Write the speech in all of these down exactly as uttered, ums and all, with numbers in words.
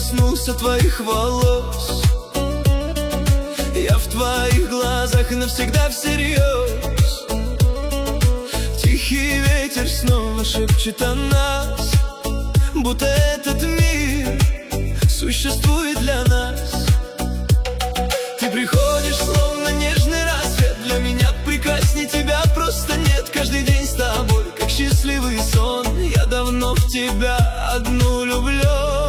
коснулся твоих волос. Я в твоих глазах навсегда всерьез. Тихий ветер снова шепчет о нас, будто этот мир существует для нас. Ты приходишь, словно нежный рассвет. Для меня прекрасней тебя просто нет. Каждый день с тобой, как счастливый сон. Я давно в тебя одну люблю.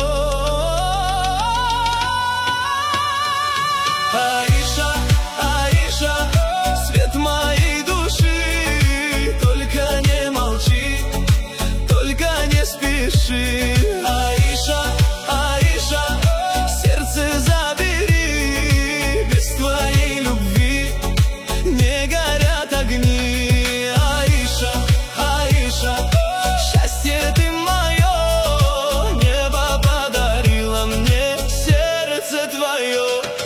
Аиша, Аиша, свет моей души. Только не молчи, только не спеши. Аиша, Аиша, сердце забери. Без твоей любви не горят огни. Аиша, Аиша, счастье ты мое. Небо подарило мне сердце твое.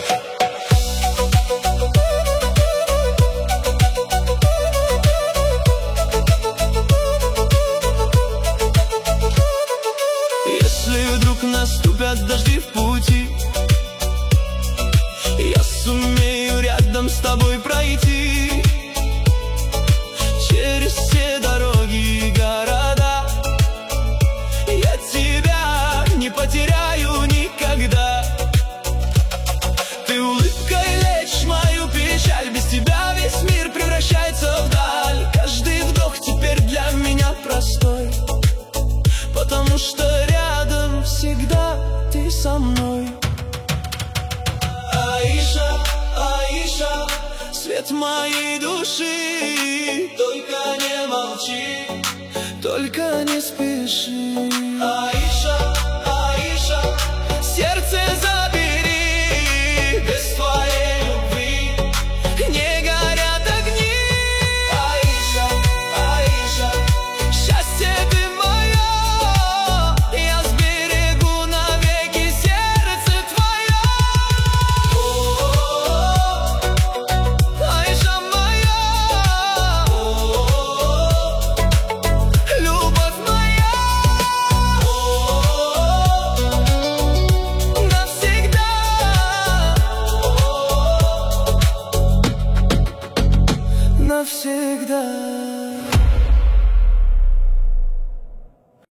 Если вдруг наступят дожди в пути, я сумею рядом с тобой пройти через все дороги и города. Я тебя не потеряю никогда. Ты улыбкой лечишь мою печаль. Без тебя весь мир превращается в даль. Каждый вдох теперь для меня простой, потому что рядом всегда ты со мной. Аиша, Аиша, свет моей души. Только не молчи, только не спеши. Аиша.